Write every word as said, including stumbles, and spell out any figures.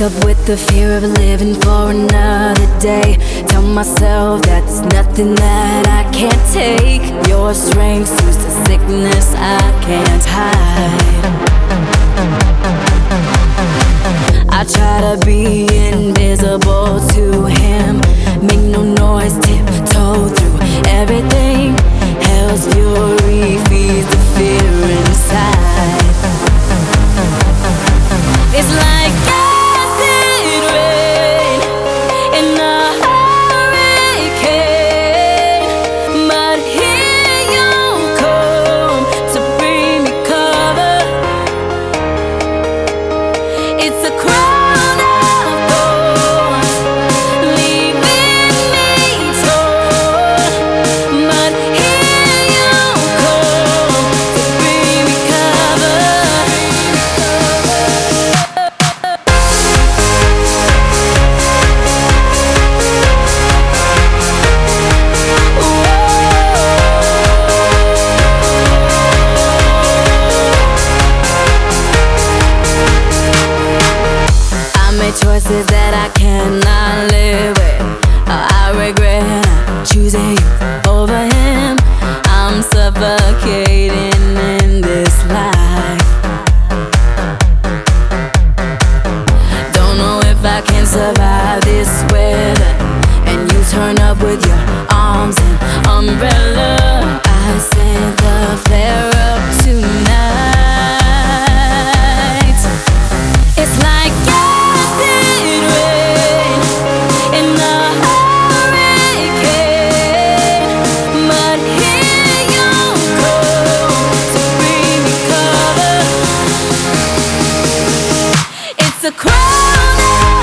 up with the fear of living for another day. Tell myself that there's nothing that I can't take. Your strength suits the sickness I can't hide. I try to be invisible to him, make no noise, tiptoe through everything. Hell's fury feeds the fear inside. It's like acid rain in a hurricane, but here you come to bring me cover. It's a crown of thorns, leaving me torn, but here you come to bring me cover. Choices that I cannot live with. Oh, I regret not choosing you over him. I'm suffocating in this life. Don't know if I can survive this weather, and you turn up with your arms and umbrella. I sent the flare up tonight. It's like it's a crown.